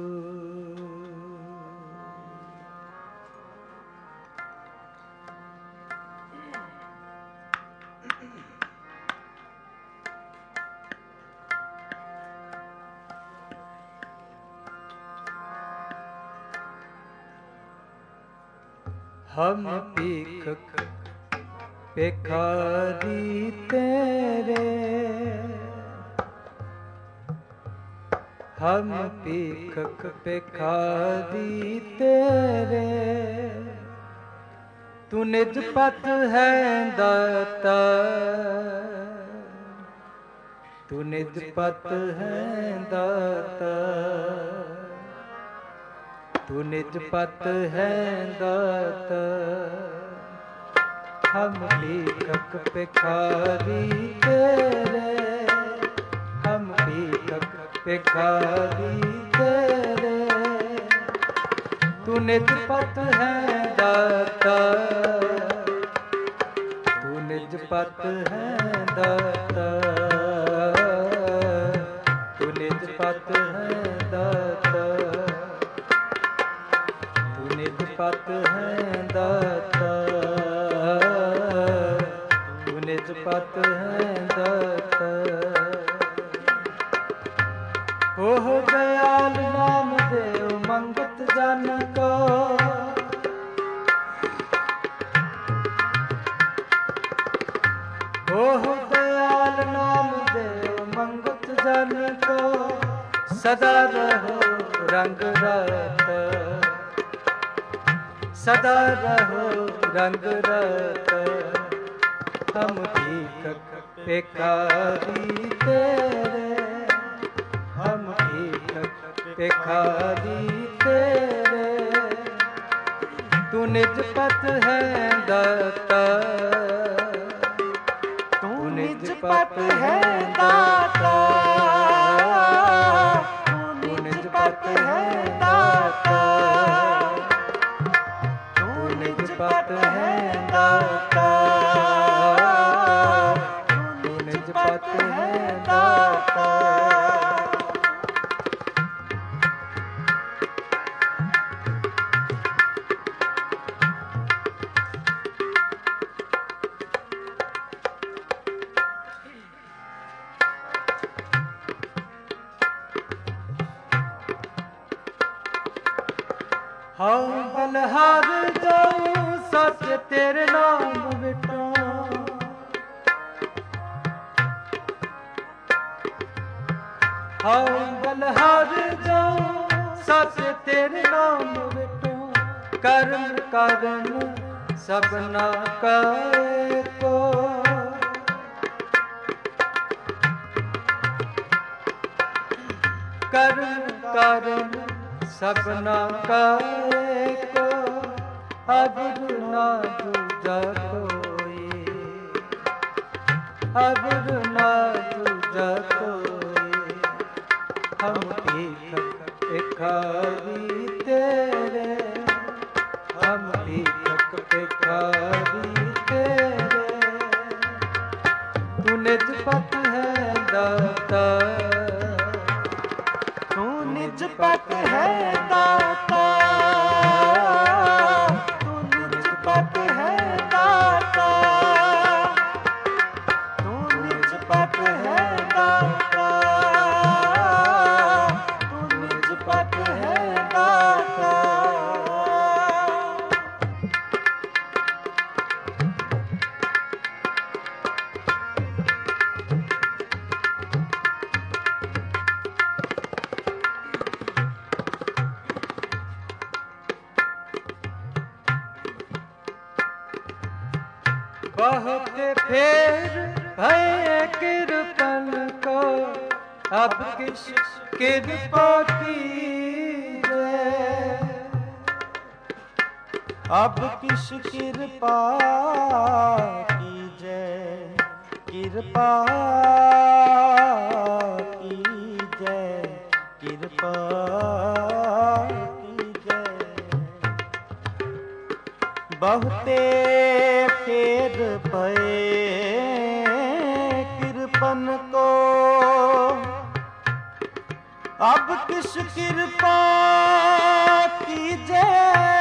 हम भीखक भिखारी तेरे, हम भीखक भिखारी तेरे, तू निज पत है दाता, तू निज पत है दाता, तू निज पत है दाता। हम भीखक भिखारी तेरे, हम भीखक भिखारी तेरे, तू ਤੂੰ ਨਿਜ ਪਤ ਹੈ ਦਾਤਾ, ਤੂੰ ਨਿਜ ਪਤ ਹੈ ਦਾਤਾ, ਤੂੰ ਨਿਜ ਪਤ ਹੈ ਦਾਤਾ, ਤੂੰ ਨਿਜ ਪਤ ਹੈ ਦਾਤਾ, ਤੂੰ ਨਿਜ ਪਤ ਹੈ ਦਾਤਾ। ओह दयाल नाम देव मंगत जन को, ओह दयाल नाम देव मंगत जन को, सदा रहो रंग रत, सदा रहो रंग रत। हम भीखक भिखारी तेरे, हम भीखक भिखारी तेरे, तू निज पत है दाता, तू निज पत है दाता, तू निज पत है दाता, तू निज पत है दाता, तू निज पत है दाता। हाँ बलहार जाऊं सच तेरे नाम विटो, हाँ बलहार जाऊं सच तेरे नाम विटो, कर्म कारण सबना का को, कर्म कारण सबना का को, अब ना दूजा कोई, अब ना दूजा कोई। हम भीखक भिखारी तेरे, हम भीखक भिखारी तेरे, तू निज पत है दाता, तू निज पत है दाता, तू निज पत है दाता, तू निज पत है दाता, तू निज पत है दाता। बहुत फेर भय कृपन को, अब किस कृपा कीजे, अब किस कृपा कीजे, कृपा कीजे, कृपा कीजे। बहुते फेर भये कृपन को, अब किस कृपा कीजे,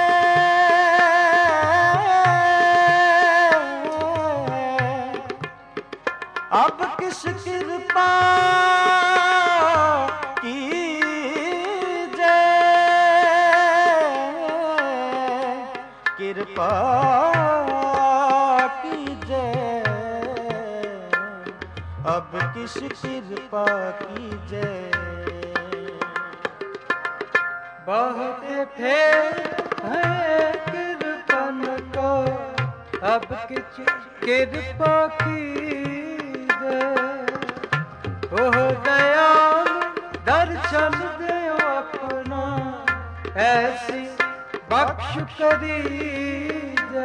अब किस कृपा कीजे, कृपा कीजे, अब किस कृपा कीजे। बहुत फेर है कृपन को, अब किस कृपा कीजे। ओह दयाल दर्शन देओ अपना, ऐसी बख्श करीजे।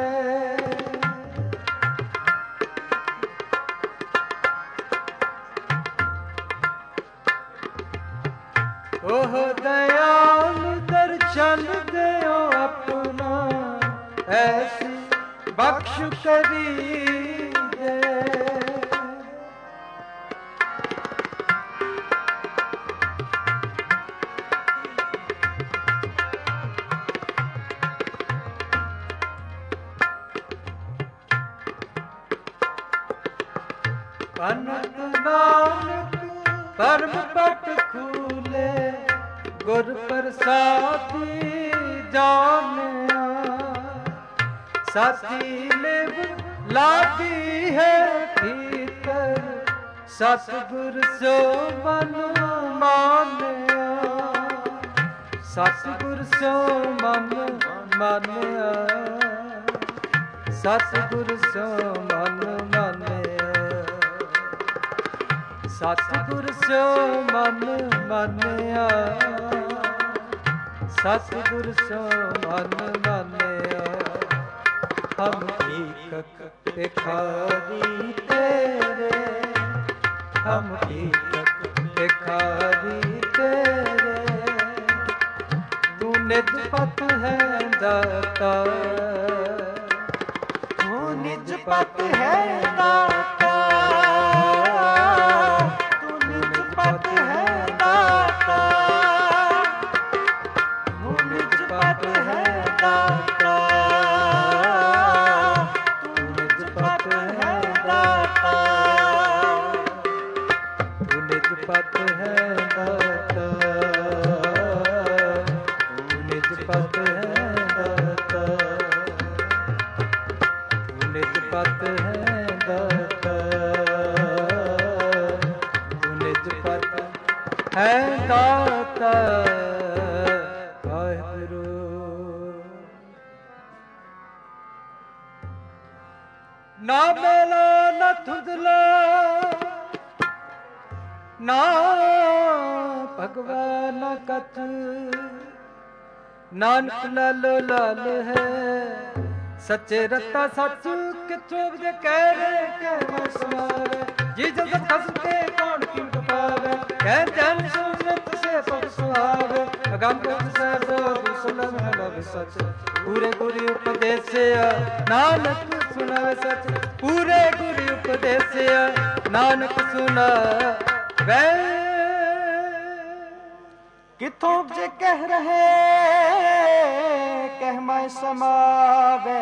ओह दयाल दर्शन देओ ਐਸੀ ਬਖਸ਼ ਕਰੀ ਦੇ। ਅਨੰਦ ਨਾਨਕ ਪਰਮ ਪਟ ਖੂਲੇ, ਗੁਰ ਪ੍ਰਸਾਦੀ ਜਾਣਿਆ। ਸਾਚੀ ਲਿਵ ਲਾਗੀ ਹੈ ਭੀਤਰ, ਸਤਿਗੁਰ ਸੋ ਮਨ ਮਾਨਿਆ। ਸਤਿਗੁਰ ਸੋ ਮਨ ਮਾਨਿਆ, ਸਤਿਗੁਰ ਸੋ ਮਨ ਮਾਨਿਆ। ਸਤਿਗੁਰ ਸੋ ਮਨ ਮਾਨਿਆ, ਸਤਿਗੁਰ ਸੋ ਮਨ ਮਾਨਿਆ। ਹਮ ਏਕਕ ਭਿਖਾਰੀ ਤੇਰੇ, ਹਮ ਏਕਕ ਭਿਖਾਰੀ ਤੇਰੇ। ਤੂੰ ਨਿਜ ਪਤ ਹੈ ਦਾਤਾ, ਤੂੰ ਨਿਜ ਪਤ ਹੈ ਦਾਤਾ। ਤੂੰ ਨਿਜ ਪਤ ਹੈ ਦਾਤਾ। ਤੂੰ ਨਿਜ ਪਤ ਹੈ ਦਾਤਾ। ਤੂੰ ਨਿਜ ਪਤ ਹੈ ਦਾਤਾ। ਤੂੰ ਨਿਜ ਪਤ ਹੈ ਦਾਤਾ। ਤੂੰ ਨਿਜ ਪਤ ਹੈ ਦਾਤਾ। ਤੂੰ ਨਿਜ ਪਤ ਹੈ ਦਾਤਾ। ਤੂੰ ਨਿਜ ਪਤ ਹੈ ਦਾਤਾ। ਵਾਹਿਗੁਰੂ। ਨਾ ਮੇਲਾ ਨਾ ਧੁੰਦਲਾ, ਨਾ ਭਗਵਾ ਨਾ ਕਥ। ਨਾਨਕ ਲਾਲੋ ਲਾਲ ਹੈ, ਸੱਚੇ ਰਤਾ ਸੱਚ ਕਿਥੋਂ ਵਜੇ ਕਹਿ ਰੇ ਕਹਿ ਮੈਂ ਸਮਾਵੇ। ਜੀ ਜਦ ਖਸ ਕੇ ਕੌਣ ਕੀਮਤ ਪਾਵੇ, ਕਹਿ ਜਨ ਸੁਨਤ ਸੇ ਸਭ ਸੁਹਾਵੇ। ਅਗੰਮ ਸਾਹਿਬ ਦੁਸਲਮ ਹੈ ਲਵ ਸਚ, ਪੂਰੇ ਗੁਰੂ ਉਪਦੇਸਿਆ ਨਾਨਕ ਸੁਣਾਵੇ ਸਚ। ਪੂਰੇ ਗੁਰੂ ਉਪਦੇਸਿਆ ਨਾਨਕ ਸੁਣਾਵੇ। ਕਿਥੋਂ ਜੇ ਕਹਿ ਰਹੇ ਕਹਿ ਮੈਂ ਸਮਾਵੇ।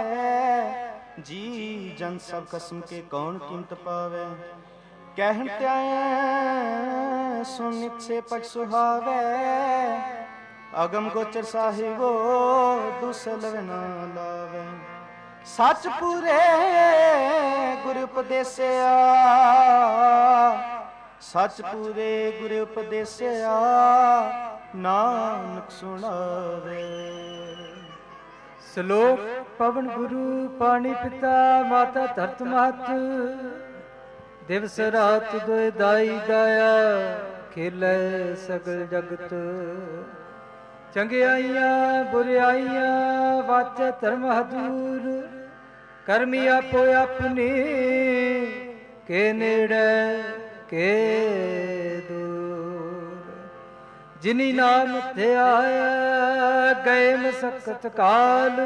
ਜੀ ਜਨ ਸਭ ਕਸਮ ਕੇ ਕੌਣ ਕੀਮਤ ਪਾਵੇ। ਕਹਿਣ ਤੇ ਆਇਆ ਸੁਣ ਨਿਤ ਸੇ ਪਟ ਸੁਹਾਵੇ। ਅਗਮ ਗੋਚਰ ਸਾਹਿਬੋ ਦੁਸਲਵ ਨਾ ਲਾਵੇ। ਸੱਚ ਪੂਰੇ ਗੁਰ ਉਪਦੇਸਿਆ, ਸੱਚ ਪੂਰੇ ਗੁਰ ਉਪਦੇਸਿਆ ਨਾਨਕ ਸੁਣਾਵੇ। ਸ਼ਲੋਕ ਪਵਨ ਗੁਰੂ ਪਾਣੀ ਪਿਤਾ ਮਾਤਾ ਧਰਤ ਮਾਤ। ਦਿਵਸ ਰਾਤ ਦੋਇ ਦਾਈ ਦਾਇਆ, ਖੇਲੇ ਸਗਲ ਜਗਤ। ਚੰਗਿਆਈਆਂ ਬੁਰਿਆਈਆਂ ਵਾਚੇ ਧਰਮ ਹਦੂਰ। ਕਰਮੀ ਆਪੋ ਆਪਣੀ ਕੇ ਨੇੜੇ ਕੇ ਦੂਰ। ਜਿਨੀ ਨਾਮ ਤੇ ਆਇਆ ਗਏ ਮਸਕਤ ਕਾਲ।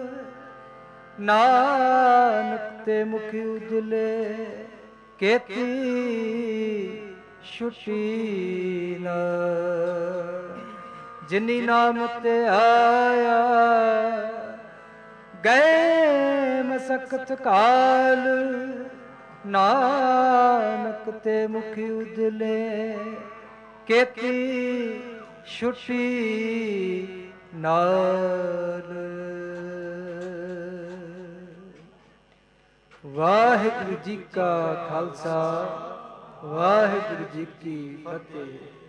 ਨਾਨਕ ਤੇ ਮੁਖ ਉਜਲੇ ਕੇਤੀ ਛੁਟੀ ਨਾ। ਜਿਨੀ ਨਾਮ ਤੇ ਆਇਆ ਗਏ ਮਸਕਤ ਕਾਲ। ਨਾਨਕ ਤੇ ਮੁਖ ਉਜਲੇ ਕੇਤੀ ਛੁਟੀ ਨਾਲ। ਵਾਹਿਗੁਰੂ ਜੀ ਕਾ ਖਾਲਸਾ, ਵਾਹਿਗੁਰੂ ਜੀ ਕੀ ਫਤਿਹ।